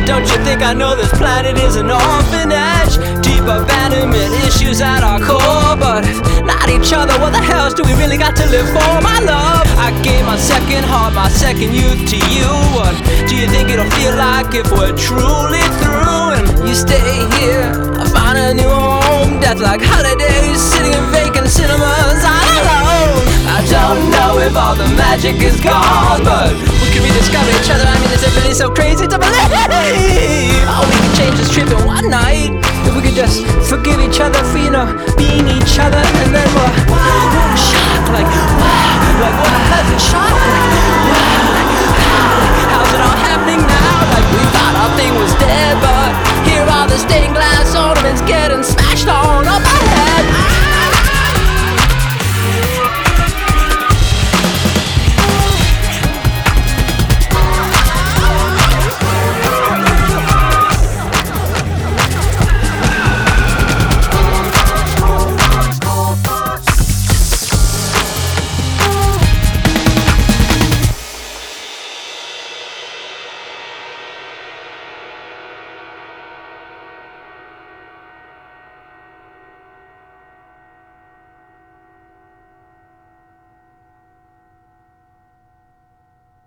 Don't you think I know this planet is an orphanage? Deep abandonment issues at our core. But if not each other, what the hell do we really got to live for? My love, I gave my second heart, my second youth to you. What do you think it'll feel like if we're truly through? And you stay here, I find a new home. Death like holidays, sitting in vacant cinemas all alone. I don't know if all the magic is gone, but we can rediscover each other. I mean, is it really so crazy to believe? Oh, we can change this trip in one night. If we could just forgive each other for, being each other. And then we're shock, like, wow, like what a shock, like, wow, like, how's it all happening now? Like we thought our thing was dead, but here are the stained glass